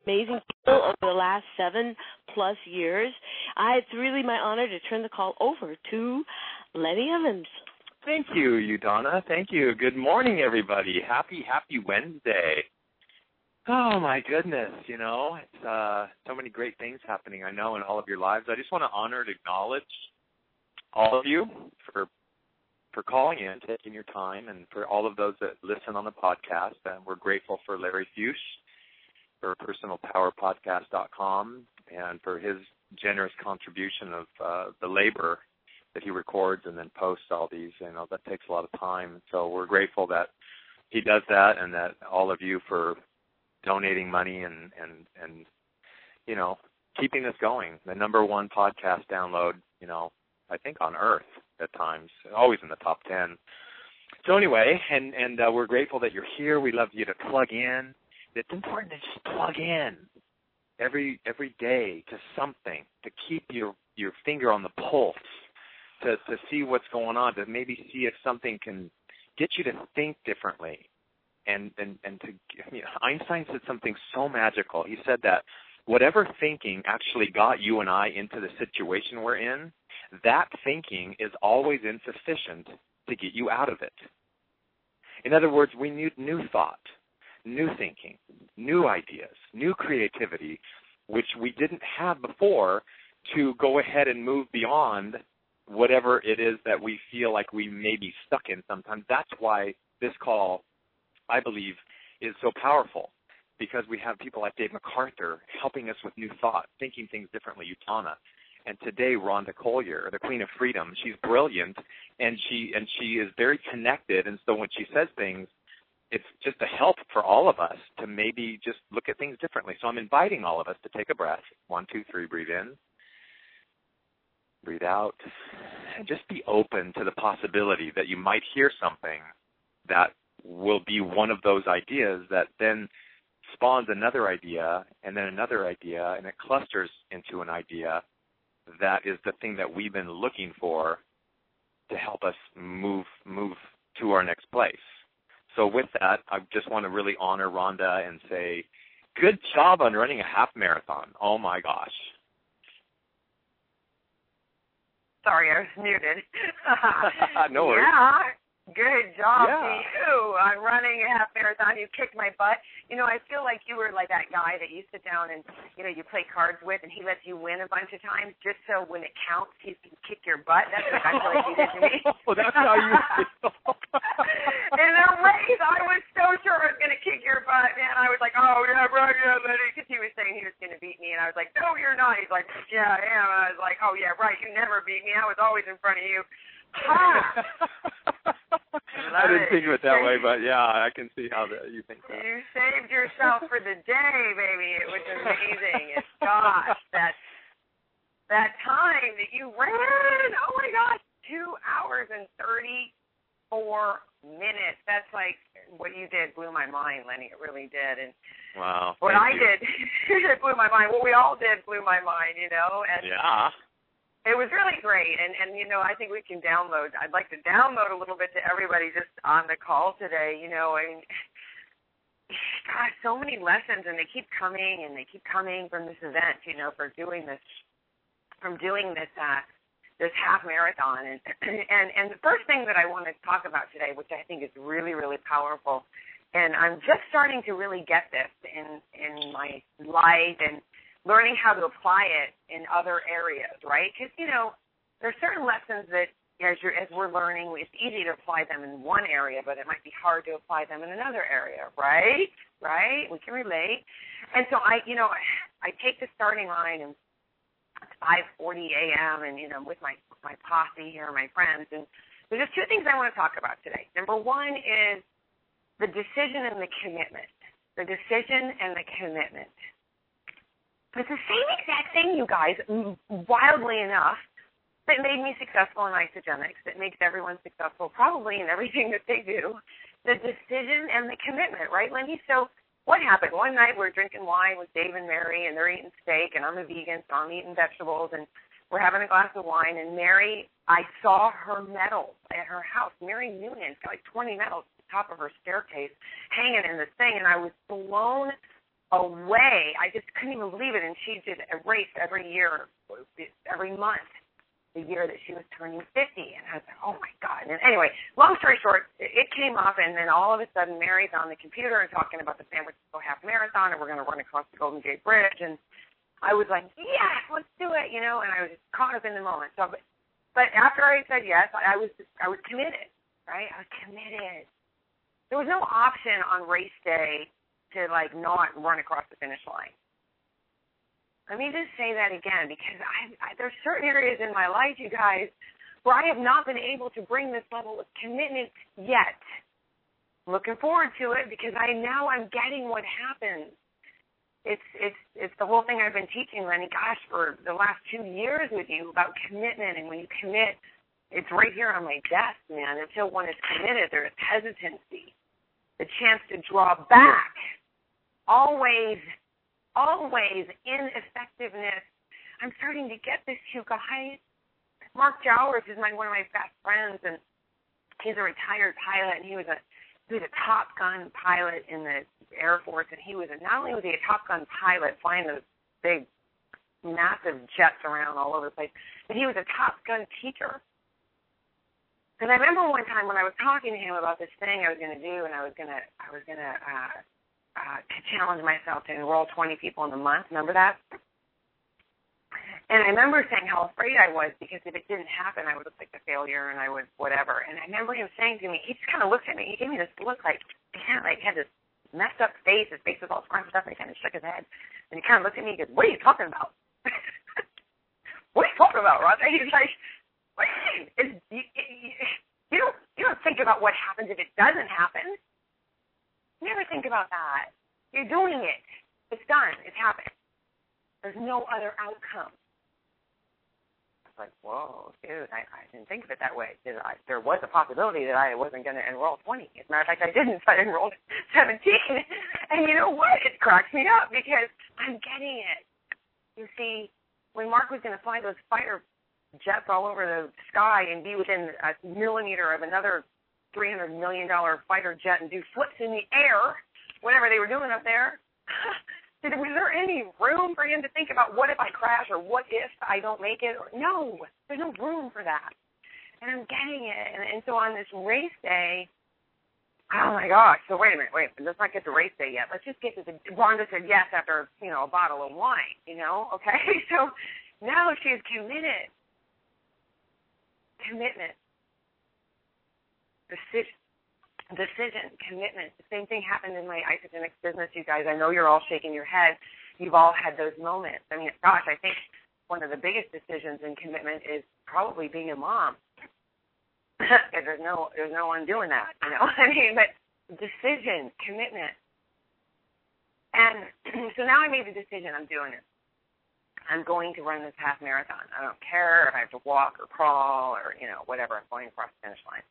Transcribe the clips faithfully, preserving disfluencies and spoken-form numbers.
amazing people over the last seven plus years. I, it's really my honor to turn the call over to Lenny Evans. Thank you, Udonna. Thank you. Good morning, everybody. Happy, happy Wednesday. Oh, my goodness. You know, it's uh, so many great things happening, I know, in all of your lives. I just want to honor and acknowledge all of you for for calling in, taking your time, and for all of those that listen on the podcast. And we're grateful for Larry Fuchs, for personal power podcast dot com, and for his generous contribution of uh, the labor that he records and then posts all these. You know, that takes a lot of time. So we're grateful that he does that, and that all of you for donating money and, and, and you know, keeping this going. The number one podcast download, you know, I think on Earth at times, always in the top ten. So anyway, and, and uh, we're grateful that you're here. We love you to plug in. It's important to just plug in every every day to something, to keep your, your finger on the pulse, to, to see what's going on, to maybe see if something can get you to think differently. And, and, and to, you know, Einstein said something so magical. He said that whatever thinking actually got you and I into the situation we're in, that thinking is always insufficient to get you out of it. In other words, we need new thought, new thinking, new ideas, new creativity, which we didn't have before, to go ahead and move beyond whatever it is that we feel like we may be stuck in sometimes. That's why this call, I believe, is so powerful, because we have people like Dave MacArthur helping us with new thought, thinking things differently, Utana. And today, Rhonda Collier, the Queen of Freedom, she's brilliant, and she and she is very connected. And so when she says things, it's just a help for all of us to maybe just look at things differently. So I'm inviting all of us to take a breath. One, two, three, breathe in. Breathe out. And just be open to the possibility that you might hear something that will be one of those ideas that then spawns another idea and then another idea, and it clusters into an idea that is the thing that we've been looking for to help us move move to our next place. So with that, I just want to really honor Rhonda and say, good job on running a half marathon. Oh, my gosh. Sorry, I was muted. No worries. Yeah. Good job yeah. to you on running a half marathon. You kicked my butt. You know, I feel like you were like that guy that you sit down and, you know, you play cards with, and he lets you win a bunch of times just so when it counts, he can kick your butt. That's what I feel like you did to me. Well, that's how you feel. In the race, I was so sure I was going to kick your butt, man. I was like, oh, yeah, bro, yeah, Lenny, because he was saying he was going to beat me, and I was like, no, you're not. He's like, yeah, I am. And I was like, oh, yeah, right, you never beat me. I was always in front of you. I didn't think of it that way, but yeah, I can see how the, you think that. You saved yourself for the day, baby. It was amazing. It's, gosh, that that time that you ran, oh my gosh, two hours and thirty-four minutes. That's like what you did blew my mind, Lenny. It really did. And wow. What I you. did, it blew my mind. What we all did blew my mind, you know. And yeah. It was really great, and, and, you know, I think we can download. I'd like to download a little bit to everybody just on the call today, you know, and, gosh, so many lessons, and they keep coming, and they keep coming from this event, you know, for doing this, from doing this, uh, this half marathon. And, and, and the first thing that I want to talk about today, which I think is really, really powerful, and I'm just starting to really get this in, in my life and learning how to apply it in other areas, right? Because, you know, there are certain lessons that as, you're, as we're learning, it's easy to apply them in one area, but it might be hard to apply them in another area, right? Right? We can relate. And so I, you know, I take the starting line and it's five forty a.m. and, you know, with my, my posse here, my friends, and there's just two things I want to talk about today. Number one is the decision and the commitment. The decision and the commitment. It's the same exact thing, you guys, wildly enough, that made me successful in Isagenix, that makes everyone successful probably in everything that they do, the decision and the commitment, right, Lindy? So what happened? One night we're drinking wine with Dave and Mary, and they're eating steak, and I'm a vegan, so I'm eating vegetables, and we're having a glass of wine, and Mary, I saw her medals at her house. Mary Noonan's got like twenty medals at the top of her staircase hanging in this thing, and I was blown away. I just couldn't even believe it. And she did a race every year, every month, the year that she was turning fifty. And I was like, oh, my God. And anyway, long story short, it came up, and then all of a sudden Mary's on the computer and talking about the San Francisco Half Marathon, and we're going to run across the Golden Gate Bridge. And I was like, yes, let's do it, you know, and I was just caught up in the moment. So, but, but after I said yes, I was just, I was committed, right? I was committed. There was no option on race day to, like, not run across the finish line. Let me just say that again, because I, I, there's certain areas in my life, you guys, where I have not been able to bring this level of commitment yet. I'm looking forward to it because I now I'm getting what happens. It's it's it's the whole thing I've been teaching, Lenny, gosh, for the last two years with you about commitment. And when you commit, it's right here on my desk, man. Until one is committed, there is hesitancy, the chance to draw back. Always, always ineffectiveness. I'm starting to get this, you guys. Mark Jowers is my one of my best friends, and he's a retired pilot, and he was a he was a Top Gun pilot in the Air Force, and he was a, not only was he a Top Gun pilot flying those big, massive jets around all over the place, but he was a Top Gun teacher. Because I remember one time when I was talking to him about this thing I was going to do, and I was going to I was going to uh, uh, to challenge myself to enroll twenty people in the month. Remember that? And I remember saying how afraid I was because if it didn't happen, I would look like a failure and I would whatever. And I remember him saying to me, he just kind of looked at me. He gave me this look like he kind of like had this messed up face. His face was all scrunched up, and he kind of shook his head. And he kind of looked at me and he goes, "What are you talking about? What are you talking about, Roger?" He's like, "What do you mean? It's, you, you, you don't you don't think about what happens if it doesn't happen. You never think about that. You're doing it. It's done. It's happened. There's no other outcome." Like, whoa, dude, I, I didn't think of it that way. I, there was a possibility that I wasn't going to enroll twenty. As a matter of fact, I didn't, so I enrolled seventeen. And you know what? It cracks me up because I'm getting it. You see, when Mark was going to fly those fighter jets all over the sky and be within a millimeter of another three hundred million dollars fighter jet and do flips in the air, whatever they were doing up there, was there any room for him to think about what if I crash or what if I don't make it? Or, no, there's no room for that. And I'm getting it. And, and so on this race day, oh, my gosh. So wait a minute. Wait, let's not get to race day yet. Let's just get to the – Rhonda said yes after, you know, a bottle of wine, you know, okay? So now she's committed. Commitment. Decision. Decision, commitment. The same thing happened in my Isagenix business, you guys. I know you're all shaking your head. You've all had those moments. I mean, gosh, I think one of the biggest decisions in commitment is probably being a mom. there's no, there's no one doing that, you know. I mean, but decision, commitment. And so now I made the decision. I'm doing it. I'm going to run this half marathon. I don't care if I have to walk or crawl or, you know, whatever. I'm going across the finish line.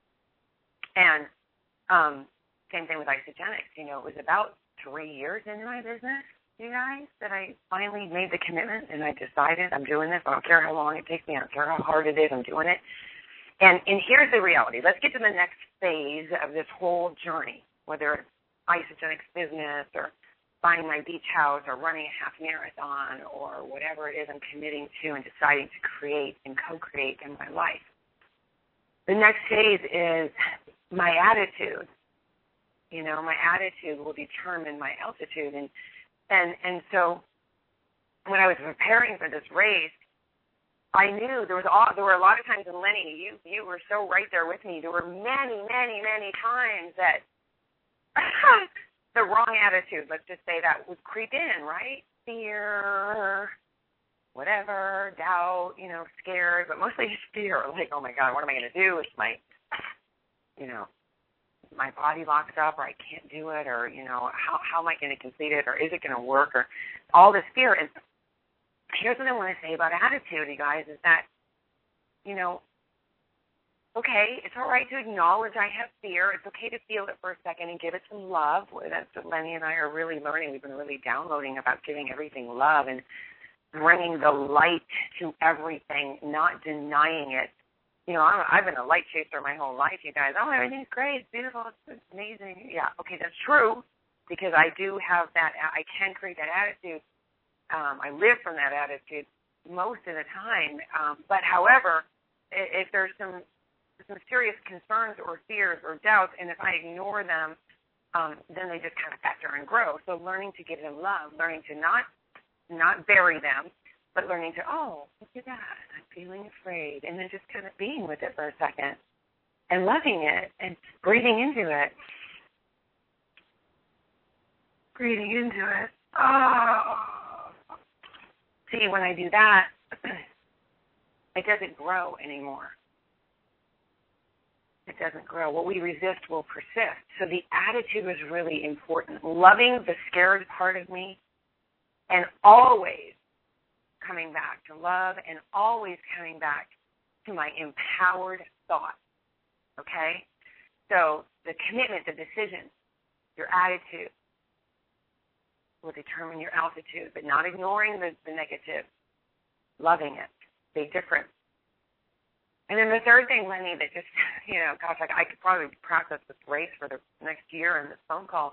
And um, same thing with Isagenix. You know, it was about three years into my business, you guys, that I finally made the commitment and I decided I'm doing this. I don't care how long it takes me. I don't care how hard it is. I'm doing it. And and here's the reality. Let's get to the next phase of this whole journey, whether it's Isagenix business or buying my beach house or running a half marathon or whatever it is I'm committing to and deciding to create and co-create in my life. The next phase is my attitude. You know, my attitude will determine my altitude. And and and so when I was preparing for this race, I knew there was all, there were a lot of times, and Lenny, you you were so right there with me. There were many, many, many times that the wrong attitude, let's just say that, would creep in, right? Fear, whatever, doubt, you know, scared, but mostly just fear. Like, oh my God, what am I going to do if my, you know, my body locks up, or I can't do it, or, you know, how how am I going to complete it, or is it going to work, or all this fear. And here's what I want to say about attitude, you guys, is that, you know, okay, it's all right to acknowledge I have fear. It's okay to feel it for a second and give it some love. That's what Lenny and I are really learning. We've been really downloading about giving everything love and bringing the light to everything, not denying it. You know, I'm, I've been a light chaser my whole life, you guys. Oh, everything's great. It's beautiful. It's amazing. Yeah, okay, that's true. because I do have that, I can create that attitude. Um, I live from that attitude most of the time. Um, but however, if there's some some serious concerns or fears or doubts, and if I ignore them, um, then they just kind of fester and grow. So learning to give them love, learning to not not bury them, but learning to, oh, look at that, I'm feeling afraid, and then just kind of being with it for a second and loving it and breathing into it. Breathing into it. Oh. See, when I do that, it doesn't grow anymore. It doesn't grow. What we resist will persist. So the attitude is really important. Loving the scared part of me and always coming back to love and always coming back to my empowered thoughts. Okay? So the commitment, the decision, your attitude will determine your altitude, but not ignoring the, the negative, loving it. Big difference. And then the third thing, Lenny, that just, you know, gosh, like I could probably practice this race for the next year in this phone call.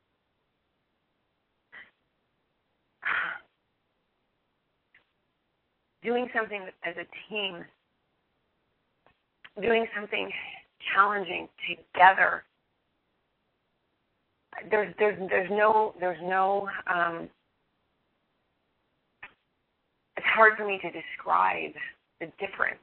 Doing something as a team, doing something challenging together. There's there's there's no there's no um, it's hard for me to describe the difference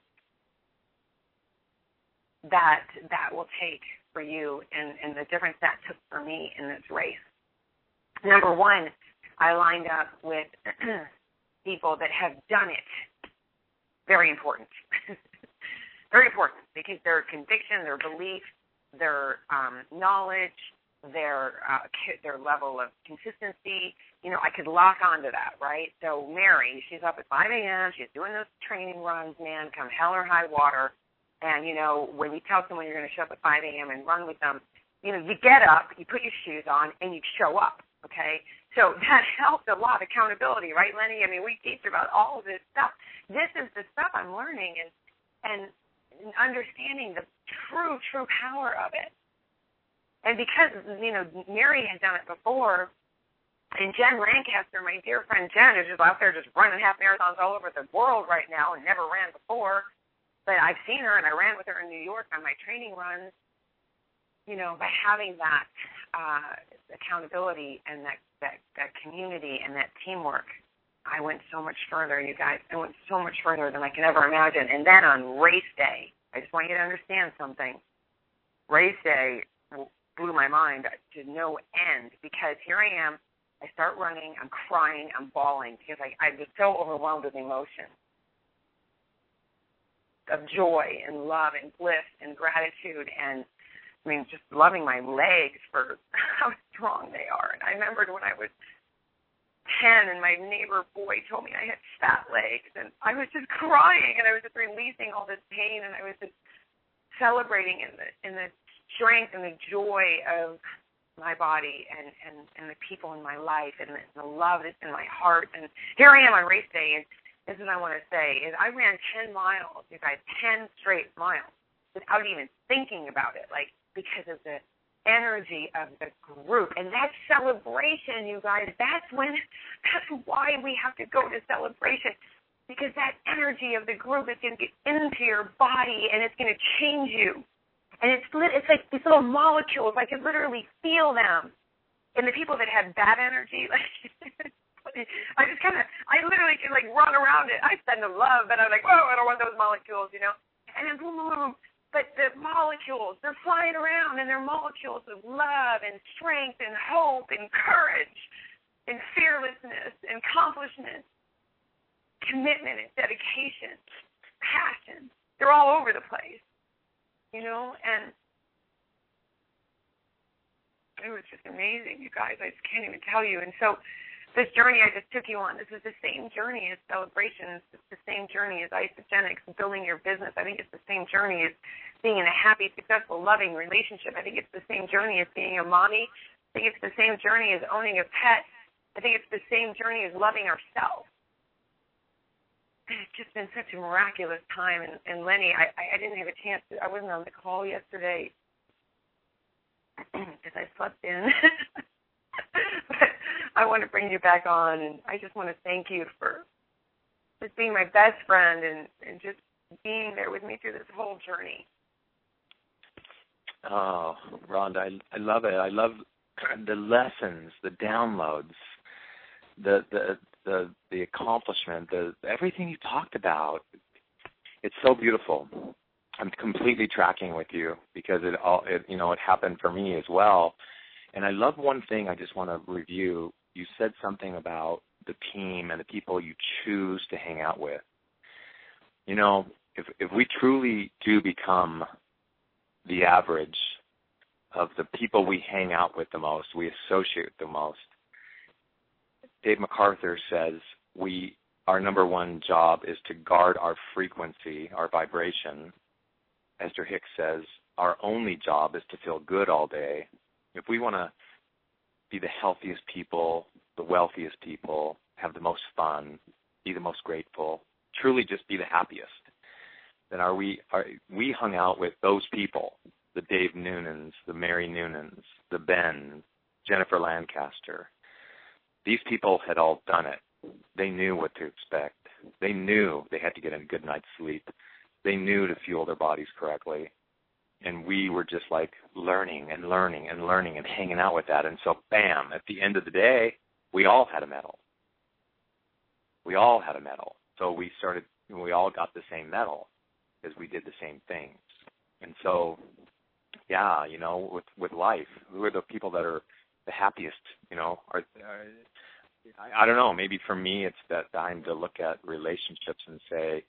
that that will take for you and, and the difference that took for me in this race. Number one, I lined up with people that have done it. Very important. Very important because their conviction, their belief, their um, knowledge, their uh, their level of consistency, you know, I could lock onto that, right? So Mary, she's up at five a.m., she's doing those training runs, man, come hell or high water. And, you know, when you tell someone you're going to show up at five a.m. and run with them, you know, you get up, you put your shoes on, and you show up, okay? So that helps a lot, accountability, right, Lenny? I mean, we teach about all of this stuff. This is the stuff I'm learning and and understanding the true, true power of it. And because, you know, Mary has done it before, and Jen Lancaster, my dear friend Jen, is just out there just running half marathons all over the world right now and never ran before. But I've seen her, and I ran with her in New York on my training runs. You know, by having that uh, accountability and that, that, that community and that teamwork, I went so much further, you guys. I went so much further than I can ever imagine. And then on race day, I just want you to understand something. Race day blew my mind to no end because here I am. I start running. I'm crying. I'm bawling because I, I was so overwhelmed with emotion of joy and love and bliss and gratitude and, I mean, just loving my legs for how strong they are. And I remembered when I was ten and my neighbor boy told me I had fat legs, and I was just crying, and I was just releasing all this pain, and I was just celebrating in the in the strength and the joy of my body and, and, and the people in my life and the, the love that's in my heart. And here I am on race day, and this is what I want to say, is I ran ten miles, you guys, ten straight miles without even thinking about it, like because of the energy of the group. And that celebration, you guys, that's when, that's why we have to go to celebration, because that energy of the group is going to get into your body and it's going to change you. And it's it's like these little molecules, I can literally feel them. And the people that have bad energy, like, I just kind of, I literally can like run around it. I send them love, but I'm like, whoa, I don't want those molecules, you know. And then boom, boom, boom. But the molecules, they're flying around, and they're molecules of love and strength and hope and courage and fearlessness and accomplishment, commitment and dedication, passion. They're all over the place, you know, and it was just amazing, you guys. I just can't even tell you. And so this journey I just took you on, this is the same journey as celebrations. It's the same journey as Isagenix, building your business. I think it's the same journey as being in a happy, successful, loving relationship. I think it's the same journey as being a mommy. I think it's the same journey as owning a pet. I think it's the same journey as loving ourselves. It's just been such a miraculous time. And, and Lenny, I, I didn't have a chance to, I wasn't on the call yesterday because I slept in. but I want to bring you back on, and I just want to thank you for just being my best friend and, and just being there with me through this whole journey. Oh, Rhonda, I, I love it. I love the lessons, the downloads, the the the, the accomplishment, the everything you talked about. It's so beautiful. I'm completely tracking with you because it all it, you know it happened for me as well. And I love one thing I just want to review. You said something about the team and the people you choose to hang out with. You know, if if we truly do become the average of the people we hang out with the most, we associate the most, Dave MacArthur says we our number one job is to guard our frequency, our vibration. Esther Hicks says our only job is to feel good all day. If we want to be the healthiest people, the wealthiest people, have the most fun, be the most grateful, truly just be the happiest, then are we are we hung out with those people, the Dave Noonans, the Mary Noonans, the Ben, Jennifer Lancaster. These people had all done it. They knew what to expect. They knew they had to get a good night's sleep. They knew to fuel their bodies correctly. And we were just like learning and learning and learning and hanging out with that. And so, bam, at the end of the day, we all had a medal. We all had a medal. So we started, we all got the same medal because we did the same things. And so, yeah, you know, with, with life, who are the people that are the happiest, you know, are, are I, I don't know, maybe for me it's that time to look at relationships and say,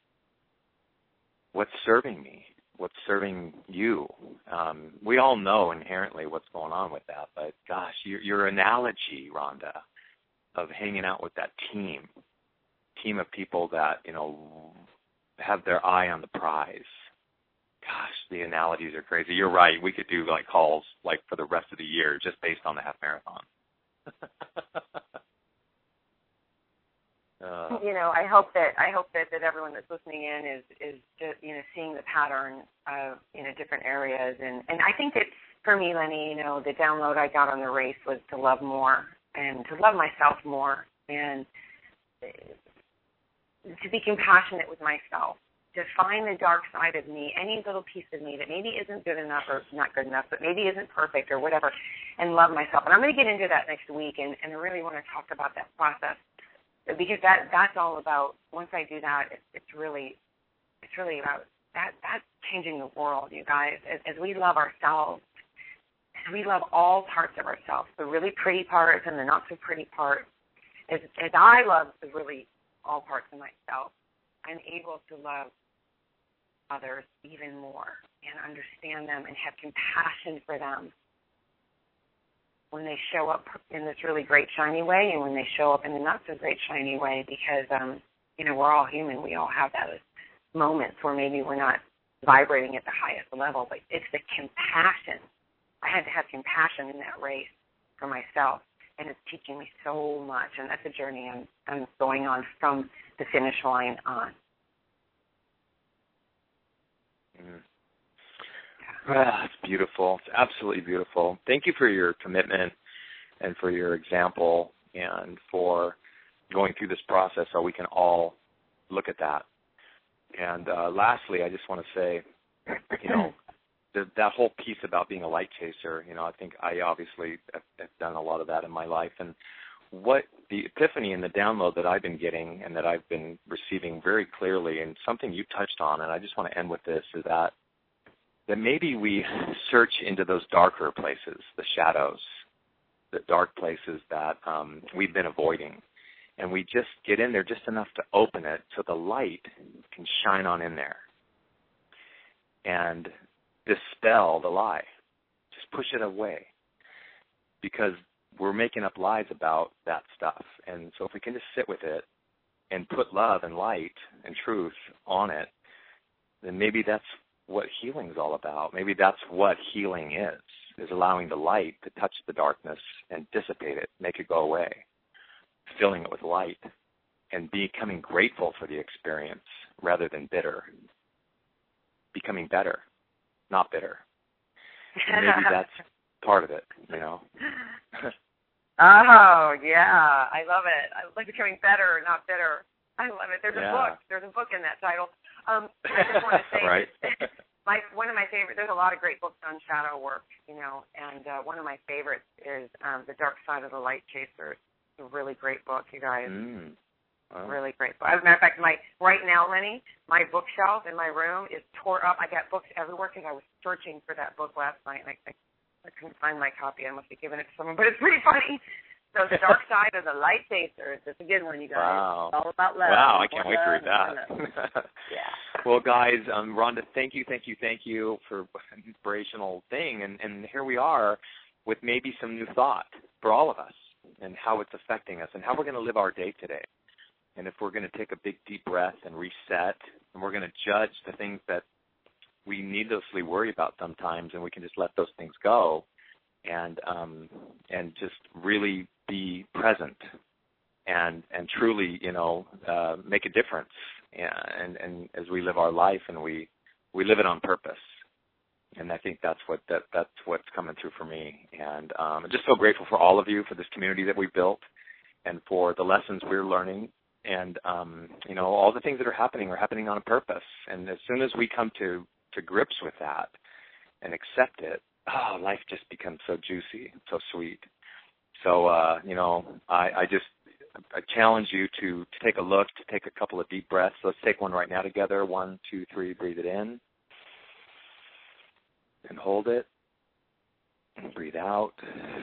what's serving me? What's serving you? Um, we all know inherently what's going on with that, but gosh, your, your analogy, Rhonda, of hanging out with that team, team of people that, you know, have their eye on the prize. Gosh, the analogies are crazy. You're right. We could do like calls like for the rest of the year just based on the half marathon. Uh, you know, I hope that I hope that, that everyone that's listening in is is just, you know, seeing the pattern of, you know, different areas, and and I think that for me, Lenny, you know, the download I got on the race was to love more and to love myself more and to be compassionate with myself, to find the dark side of me, any little piece of me that maybe isn't good enough or not good enough, but maybe isn't perfect or whatever, and love myself. And I'm going to get into that next week, and, and I really want to talk about that process. Because that that's all about, once I do that, it's, it's really it's really about that that's changing the world, you guys. As, as we love ourselves, as we love all parts of ourselves, the really pretty parts and the not so pretty parts, as, as I love the really all parts of myself, I'm able to love others even more and understand them and have compassion for them when they show up in this really great, shiny way and when they show up in the not-so-great, shiny way, because, um, you know, we're all human. We all have those moments where maybe we're not vibrating at the highest level, but it's the compassion. I had to have compassion in that race for myself, and it's teaching me so much, and that's a journey I'm, I'm going on from the finish line on. Mm-hmm. Ah, it's beautiful. It's absolutely beautiful. Thank you for your commitment and for your example and for going through this process so we can all look at that. And uh, lastly, I just want to say, you know, the, that whole piece about being a light chaser, you know, I think I obviously have, have done a lot of that in my life. And what the epiphany and the download that I've been getting and that I've been receiving very clearly, and something you touched on, and I just want to end with this, is that that maybe we search into those darker places, the shadows, the dark places that um, we've been avoiding. And we just get in there just enough to open it so the light can shine on in there and dispel the lie. Just push it away, because we're making up lies about that stuff. And so if we can just sit with it and put love and light and truth on it, then maybe that's what healing is all about. Maybe that's what healing is, is allowing the light to touch the darkness and dissipate it, make it go away, filling it with light, and becoming grateful for the experience rather than bitter. Becoming better, not bitter. And maybe that's part of it, you know. Oh, yeah. I love it. I like becoming better, not bitter. I love it. There's yeah. a book. There's a book in that title. Um, I just want to say, right. my one of my favorite. There's a lot of great books on shadow work, you know, and uh, one of my favorites is um, The Dark Side of the Light Chasers. It's a really great book, you guys. Mm. Wow. Really great book. As a matter of fact, my right now, Lenny, my bookshelf in my room is tore up. I got books everywhere because I was searching for that book last night, and I, I, I couldn't find my copy. I must have given it to someone, but it's pretty funny. So The Dark Side of the Light Chasers. It's a good one, you guys. Wow. It's all about love. Wow, I can't More wait to love, read that. Yeah. Well, guys, um, Rhonda, thank you, thank you, thank you for an inspirational thing. And, and here we are with maybe some new thought for all of us and how it's affecting us and how we're going to live our day today. And if we're going to take a big, deep breath and reset, and we're going to judge the things that we needlessly worry about sometimes, and we can just let those things go and um, and just really be present and and truly, you know, uh, make a difference. And, and as we live our life, and we, we live it on purpose. And I think that's what that that's what's coming through for me. And um, I'm just so grateful for all of you, for this community that we've built, and for the lessons we're learning. And, um, you know, all the things that are happening are happening on a purpose. And as soon as we come to, to grips with that and accept it, oh, life just becomes so juicy, so sweet. So, uh, you know, I, I just I challenge you to, to take a look, to take a couple of deep breaths. Let's take one right now together. One, two, three, breathe it in. And hold it. And breathe out.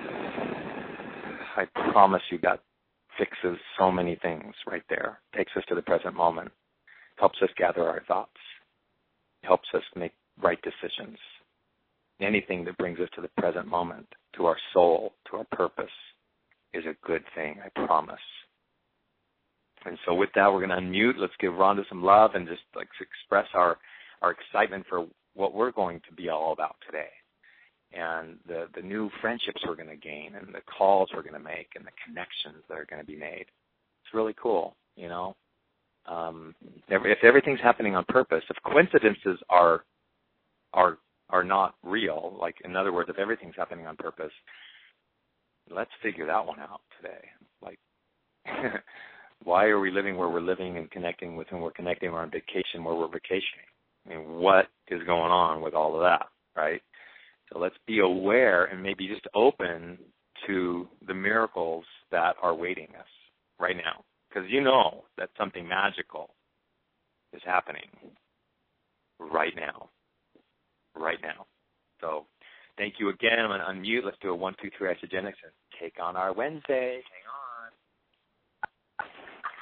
I promise you that fixes so many things right there. Takes us to the present moment. Helps us gather our thoughts. Helps us make right decisions. Anything that brings us to the present moment, to our soul, to our purpose, is a good thing, I promise. And so with that, we're going to unmute. Let's give Rhonda some love and just like express our, our excitement for what we're going to be all about today. And the, the new friendships we're going to gain, and the calls we're going to make, and the connections that are going to be made. It's really cool, you know. Um, if everything's happening on purpose, if coincidences are are are not real, like in other words, if everything's happening on purpose, let's figure that one out today. Like, why are we living where we're living and connecting with whom we're connecting, or on vacation where we're vacationing? I mean, what is going on with all of that, right? So let's be aware and maybe just open to the miracles that are waiting us right now. Because you know that something magical is happening right now. Right now. So thank you again. I'm going to unmute. Let's do a one, two, three Isogenics and take on our Wednesday. Hang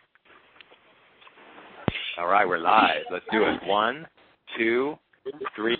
on. All right, we're live. Let's do it. One, two, three.